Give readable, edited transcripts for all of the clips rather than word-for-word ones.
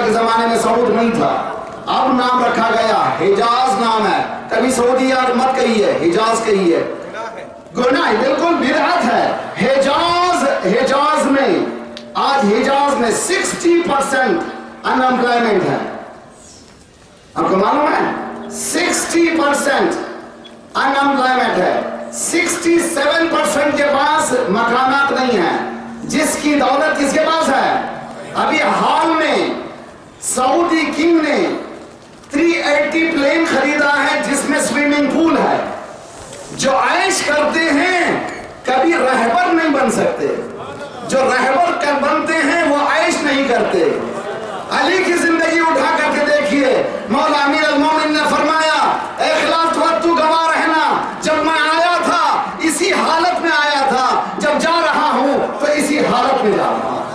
کے زمانے میں سعود نہیں تھا، اب نام رکھا گیا، حجاز نام ہے. کبھی سعودی یار مت کہیے، حجاز کہیے. گناہ بالکل بدعت ہے. حجاز میں آج حجاز میں 60% ان امپلائمنٹ ہے. آپ کو معلوم ہے 60% ان امپلائمنٹ ہے. 67% کے پاس مکانات نہیں ہیں. جس کی دولت کس کے پاس ہے؟ ابھی حال میں سعودی کنگ نے 380 پلین خریدا ہے جس میں سوئمنگ پول ہے. جو عیش کرتے ہیں کبھی رہبر نہیں بن سکتے، جو رہبر بنتے ہیں وہ عیش نہیں کرتے. علی کی زندگی اٹھا کر کے دیکھیے، مولا امیر المومنین نے فرمایا اے خلافت وقت تو گواہ رہنا، جب میں آیا تھا اسی حالت میں آیا تھا، جب جا رہا ہوں تو اسی حالت میں جا رہا ہوں.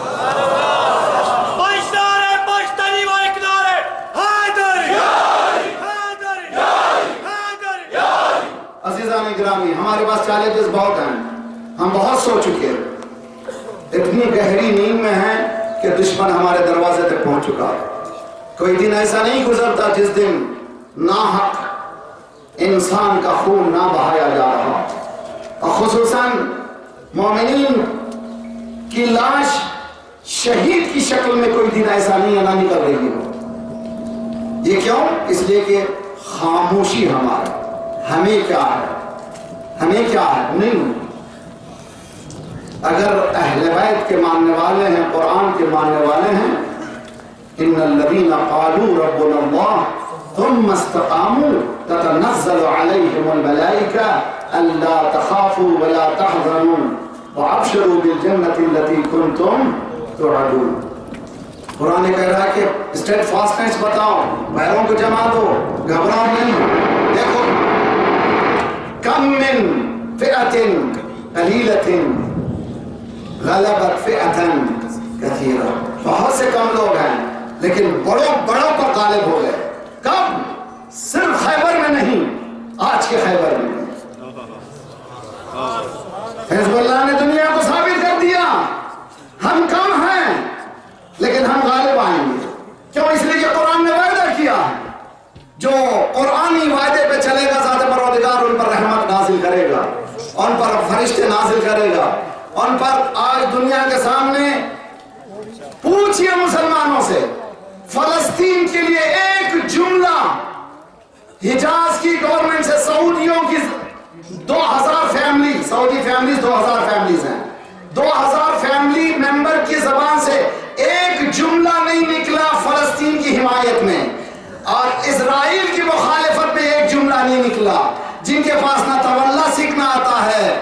عزیزان گرامی، ہمارے پاس چیلنجز بہت ہیں، ہم بہت سو چکے ہیں، اتنی گہری نیند میں ہیں کہ دشمن ہمارے دروازے تک پہنچ چکا ہے. کوئی دن ایسا نہیں گزرتا جس دن ناحق انسان کا خون نہ بہایا جا رہا، اور خصوصاً مومنین کی لاش شہید کی شکل میں کوئی دن ایسا نہیں نہ نکل رہی ہو. یہ کیوں؟ اس لیے کہ خاموشی ہماری. ہمیں کیا ہے، ہمیں کیا ہے نہیں. اگر اہل بیت کے ماننے والے ہیں، قرآن کے ماننے والے ہیں، ان الذین قالوا ربنا اللہ ثم استقاموا تتنزل علیہم الملائکہ الا تخافوا ولا تحزنوا وابشروا بالجنۃ التي کنتم توعدون. قرآن کہہ رہا ہے کہ اسٹیٹ فاسٹنس بتاؤ، پیروں کو جما دو، گھبراؤ نہیں. دیکھو کم من فئۃ قلیلۃ غلبت فئۃ کثیرہ. بہت سے کم لوگ ہیں لیکن بڑوں پر غالب ہو گئے. کب؟ صرف خیبر میں نہیں، آج کے خیبر میں. حزب اللہ نے دنیا کو ثابت کر دیا ہم کم ہیں لیکن ہم غالب آئیں گے. کیوں؟ اس لیے کہ قرآن نے وعدہ کیا ہے، جو قرآنی وعدے پہ چلے گا ذات پروردگار ان پر رحمت نازل کرے گا، ان پر فرشتے نازل کرے گا. ان پر آج دنیا کے سامنے پوچھئے مسلمانوں سے، فلسطین کے لیے ایک جملہ حجاز کی گورنمنٹ سے، سعودیوں کی 2000 فیملی، سعودی فیملیز 2000 فیملیز ہیں، 2000 فیملی ممبر کی زبان سے ایک جملہ نہیں نکلا فلسطین کی حمایت میں، اور اسرائیل کی مخالفت میں ایک جملہ نہیں نکلا. جن کے پاس نہ تولا سیکھنا آتا ہے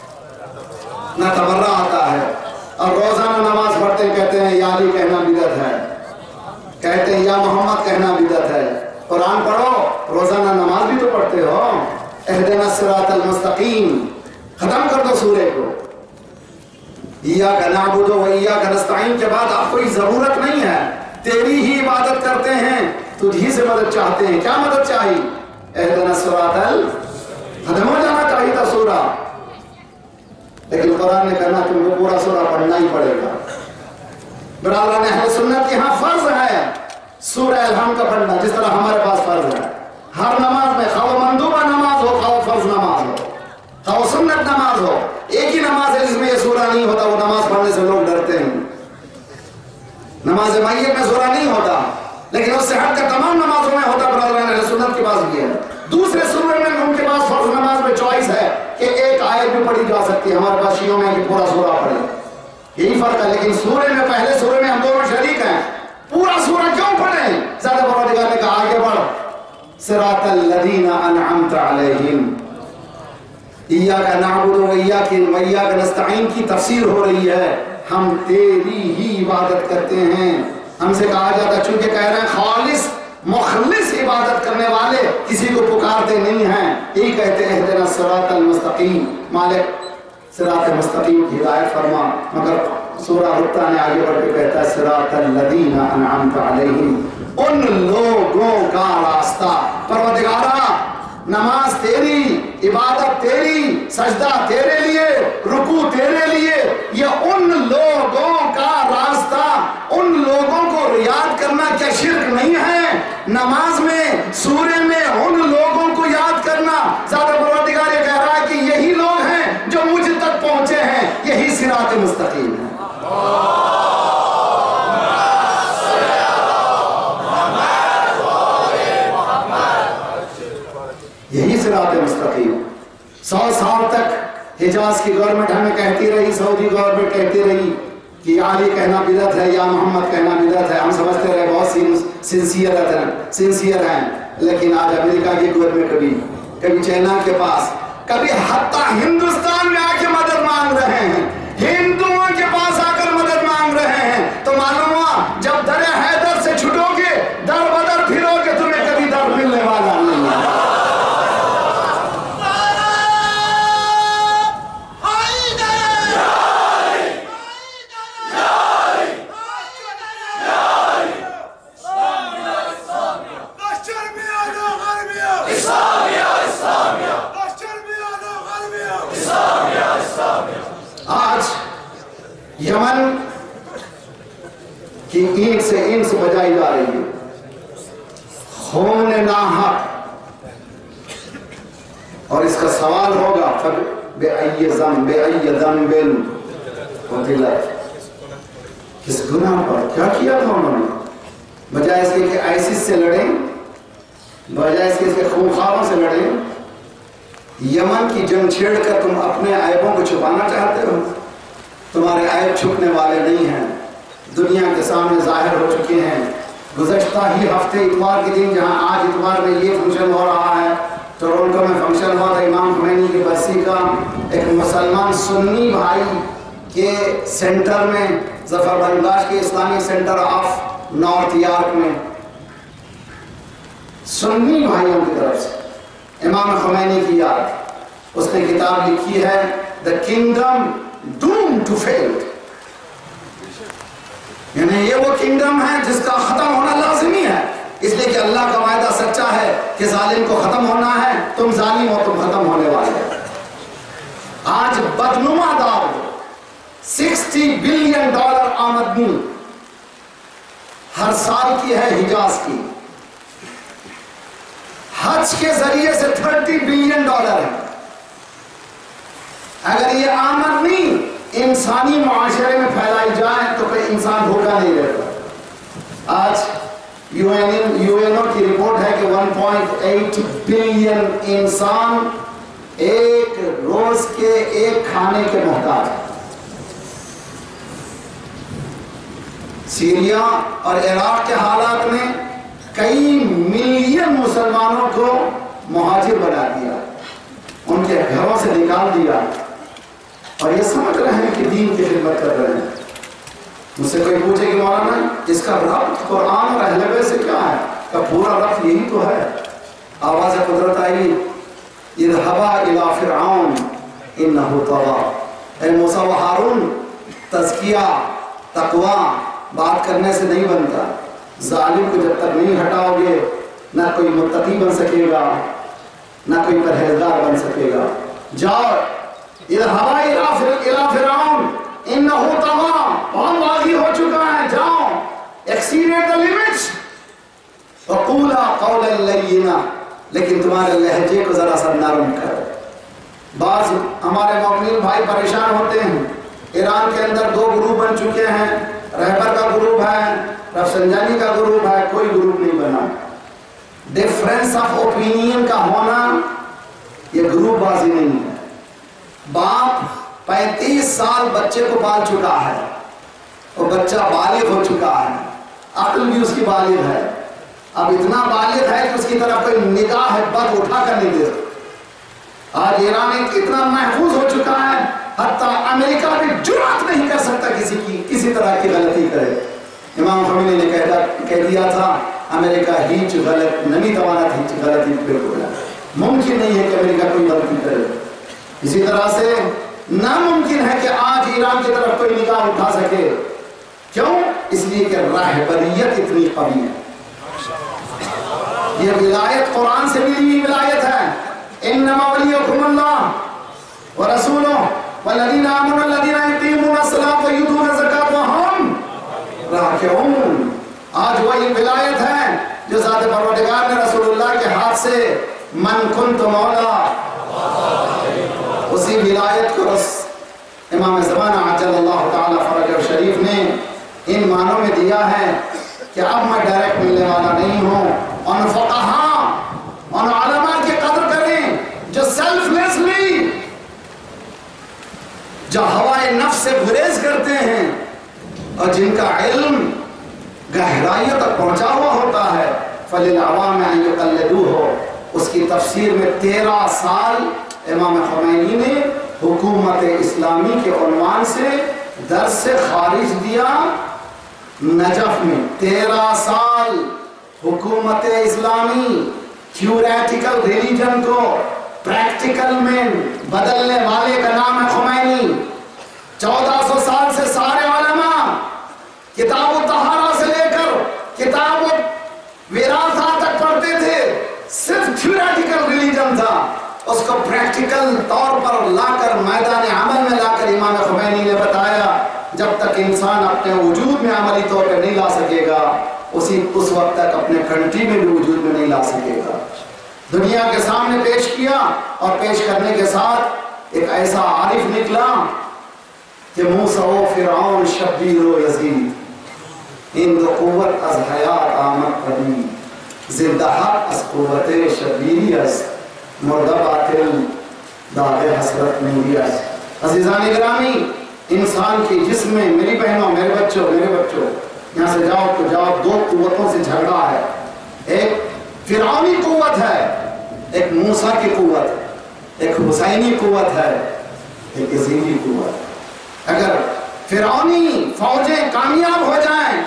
نہ تبرہ آتا ہے، اور روزانہ نماز پڑھتے ہیں کہتے ہیں یا علی کہنا بدعت ہے، کہتے ہیں یا محمد کہنا بدعت ہے. قرآن پڑھو، روزانہ نماز بھی تو پڑھتے ہو. اہدنا الصراط المستقیم ختم کر دو سورے کو. ایاک نعبد و ایاک نستعین کے بعد اب کوئی ضرورت نہیں ہے، تیری ہی عبادت کرتے ہیں، تجھی سے مدد چاہتے ہیں. کیا مدد چاہیے؟ اہدنا الصراط ختم ہو جانا چاہیے تھا سورہ، لیکن قرآن نے کہنا تم کو پورا سورہ پڑھنا ہی پڑے گا. برادران اہل سنت کے ہاں فرض ہے سورہ الحمد کا پڑھنا، جس طرح ہمارے پاس فرض ہے ہر نماز میں، خواہ مندوبہ نماز ہو، خواہ فرض نماز ہو، خواہ سنت نماز ہو. ایک ہی نماز ہے جس میں یہ سورہ نہیں ہوتا، وہ نماز پڑھنے سے لوگ ڈرتے ہیں. نماز میت میں سورہ نہیں ہوتا، لیکن اس سے ہٹ کر تمام نمازوں میں ہوتا. برادران اہل سنت کے پاس بھی ہے. دوسرے سورے میں ان کے پاس فرض نماز میں چوائس ہے کہ ایک آیت بھی پڑھی جا سکتی ہے. ہمارے پاس شیعوں میں کہ پورا سورہ پڑھے، یہی فرق ہے. لیکن سورے میں، پہلے سورے میں ہم دونوں شریک ہیں. پورا سورہ کیوں پڑھیں؟ زیادہ پروردگار نے کہا آگے بڑھ، صراط الذین انعمت علیہم، ایاک نعبد و ایاک نستعین کی تفسیر ہو رہی ہے. ہم تیری ہی عبادت کرتے ہیں. ہم سے کہا جاتا، چونکہ کہہ رہے ہیں خالص مخلص عبادت کرنے والے کسی کو پکارتے نہیں ہیں، یہی کہتے ہیں اہدنا الصراط المستقیم، مالک صراط مستقیم کی ہدایت فرما. مگر سورہ رکتا نے آگے بڑھ کے کہتا ہے صراط الذین انعمت علیہم، ان لوگوں کا راستہ. پروردگارا نماز تیری، عبادت تیری، سجدہ تیرے لیے، رکوع تیرے لیے، یہ ان لوگوں کا راستہ. ان لوگوں کو یاد کرنا کیا نماز میں سورے میں ان لوگوں کو یاد کرنا. زیادہ پروردگار یہ کہہ رہا ہے کہ یہی لوگ ہیں جو مجھ تک پہنچے ہیں, یہی صراط مستقیم ہے. یہی صراط مستقیم. 100 سال تک حجاز کی گورنمنٹ ہمیں کہتی رہی, سعودی گورنمنٹ کہتی رہی کہ علی کہنا بدعت ہے, یا محمد کہنا بدعت ہے. ہم سمجھتے رہے بہت سنسیئر ہیں, لیکن آج امریکہ کی گورنمنٹ کبھی چائنا کے پاس, کبھی حتیٰ ہندوستان میں آ کے مدد مانگ رہے ہیں, ہندوؤں کے پاس آ کر مدد مانگ رہے ہیں. تو معلوم ہوا جب در حیدر سے چھٹو گے, در بدر پھرو گے, تمہیں کبھی در ملنے والا نہیں ہے. یمن کی اینٹ سے اینٹ بجائی جا رہی ہے, خون ناحق. اور اس کا سوال ہوگا بِأَيِّ ذَنبٍ قُتِلَتْ, کس گناہ پر کیا کیا تھا انہوں نے؟ بجائے اس کے کہ آئسس سے لڑیں, بجائے اس کے خونخواروں سے لڑیں, یمن کی جنگ چھیڑ کر تم اپنے عیبوں کو چھپانا چاہتے ہو. تمہارے عیب چھپنے والے نہیں ہیں, دنیا کے سامنے ظاہر ہو چکے ہیں. گزشتہ ہی ہفتے اتوار کے دن, جہاں آج اتوار میں یہ فنکشن ہو رہا ہے, ٹورنٹو میں فنکشن ہوا تھا امام خمینی کی برسی کا. ایک مسلمان سنی بھائی کے سینٹر میں, ظفر بنداش کے Islamic centre of North York میں, سنی بھائیوں کی طرف سے امام خمینی کی یاد, اس نے کتاب لکھی ہے The Kingdom Doomed to Fail. یعنی یہ وہ کنگڈم ہے جس کا ختم ہونا لازمی ہے, اس لیے کہ اللہ کا وعدہ سچا ہے کہ ظالم کو ختم ہونا ہے. تم ظالم ہو, تم ختم ہونے والے. آج بدنما دار $60 بلین آمدنی ہر سال کی ہے حجاز کی. حج کے ذریعے سے $30 بلین ہے. اگر یہ آمدنی انسانی معاشرے میں پھیلائی جائے تو کوئی انسان بھوکا نہیں رہتا. آج یو این او کی رپورٹ ہے کہ 1.8 بلین انسان ایک روز کے ایک کھانے کے محتاج ہے. سیریا اور عراق کے حالات میں کئی ملین مسلمانوں کو مہاجر بنا دیا, ان کے گھروں سے نکال دیا, اور یہ سمجھ رہے ہیں کہ دین کی خدمت کر رہے ہیں. مجھ سے کوئی پوچھے کہ مولانا اس کا ربط قرآن اور اہل بیت سے کیا ہے, کہ پورا ربط یہی تو ہے. آواز قدرت آئی, اذهبا الى فرعون انه طغى. اے موسیٰ و ہارون, تزکیہ تقوی بات کرنے سے نہیں بنتا. ظالم کو جب تک نہیں ہٹاؤ گے, نہ کوئی متقی بن سکے گا, نہ کوئی پرہیزگار بن سکے گا. جاؤ اذهبا الى فرعون انه طغى, بہت واضح ہو چکا ہے, جاؤ exceeded the limits. وقولا قولا لینا, لیکن تمہارے لہجے کو ذرا سا نرم کرو. بعض ہمارے مومنین بھائی پریشان ہوتے ہیں. ایران کے اندر 2 گروپ بن چکے ہیں, رہبر کا گروپ ہے, رفسنجانی کا گروپ ہے, کوئی گروپ نہیں بنا. ڈفرینس آف اوپینین کا ہونا یہ گروپ بازی نہیں ہے. باپ 35 سال بچے کو پال چکا ہے, اور بچہ بالغ ہو چکا ہے, عقل بھی اس کی بالغ ہے, اب اتنا بالغ ہے کہ اس کی طرف کوئی نگاہ بد اٹھا کر نہیں دے سکتا. آج ایران اتنا محفوظ ہو چکا ہے, حتیٰ امریکہ بھی جرأت نہیں کر سکتا کسی طرح کی غلطی کرے. امام خمینی نے کہہ دیا تھا امریکہ ہیچ غلط نہیں توانت, ہیچ غلطی بالکل ممکن نہیں ہے کہ امریکہ کوئی غلطی کرے. اسی طرح سے ناممکن ہے کہ آج ایران کی طرف کوئی نگاہ اٹھا سکے. کیوں؟ اس لیے کہ رہبریت اتنی قوی ہے. یہ ولایت قرآن سے ملی ہوئی ولایت ہے. انما ولیکم اللہ ورسولہ والذین آمنوا الذین یقیمون الصلاۃ ویؤتون الزکاۃ وہم راکعون. آج وہی ولایت ہے جو ذات پروردگار نے رسول اللہ کے ہاتھ سے من کنت مولا اسی ولایت کو امام زمانہ عجل اللہ تعالی فرجہ شریف نے ان معنوں میں دیا ہے کہ اب میں ڈائریکٹ ملنے والا نہیں ہوں. ان فقہاء ان علماء کی قدر کریں جو سیلف لیسلی جو ہوائے نفس سے گریز کرتے ہیں اور جن کا علم گہرائیوں تک پہنچا ہوا ہوتا ہے. فَلِلْعَوَامِ أَن يُقَلِّدُوهُ اس کی تفسیر میں 13 سال امام خمینی نے حکومت اسلامی کے عنوان سے درس سے خارج دیا. نجف میں 13 سال حکومت اسلامی تھیوریٹیکل ریلیجن کو پریکٹیکل میں بدلنے والے کا نام ہے خمینی. 1400 سال سے سارے علماء کتاب الطہارہ سے لے کر کتاب وراثہ تک پڑھتے تھے. صرف تھیوریٹیکل ریلیجن تھا, اس کو پریکٹیکل طور پر لا کر میدان عمل میں لا کر امام خمینی نے بتایا جب تک انسان اپنے وجود میں عملی طور پر نہیں لا سکے گا اس وقت تک اپنے کنٹری میں بھی وجود میں نہیں لا سکے گا. دنیا کے سامنے پیش کیا اور پیش کرنے کے ساتھ ایک ایسا عارف نکلا کہ موسیٰ و فرعون شبیر و یزید ان دو قوت از حیات آمد پدی زندہ حق از قوت شبیری از مردہ باطل داغ حسرت میری از. عزیزان گرامی, انسان کی جسم میں میری بہنوں میرے بچوں یہاں سے جاؤ تو جاؤ, 2 قوتوں سے جھگڑا ہے. ایک فرعونی قوت ہے, ایک موسیٰ کی قوت, ایک حسینی قوت ہے, ایک یزیدی قوت. اگر فرعونی فوجیں کامیاب ہو جائیں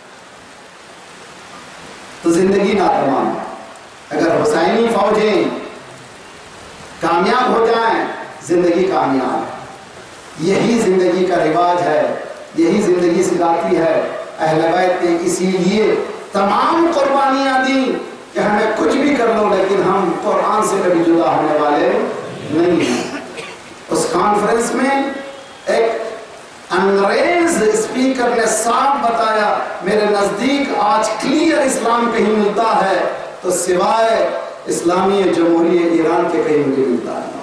تو زندگی ناتمام, اگر حسینی فوجیں کامیاب ہو جائیں زندگی کامیاب. یہی زندگی کا رواج ہے, یہی زندگی سکھاتی ہے. اہل بیت نے اسی لیے تمام قربانیاں دیں کہ ہمیں کچھ بھی کر لو لیکن ہم قرآن سے کبھی جدا ہونے والے نہیں ہیں. اس کانفرنس میں ایک انگریز اسپیکر نے صاف بتایا میرے نزدیک آج کلیئر اسلام کہیں ملتا ہے تو سوائے اسلامی جمہوریہ ایران کے کہیں مجھے ملتا ہے.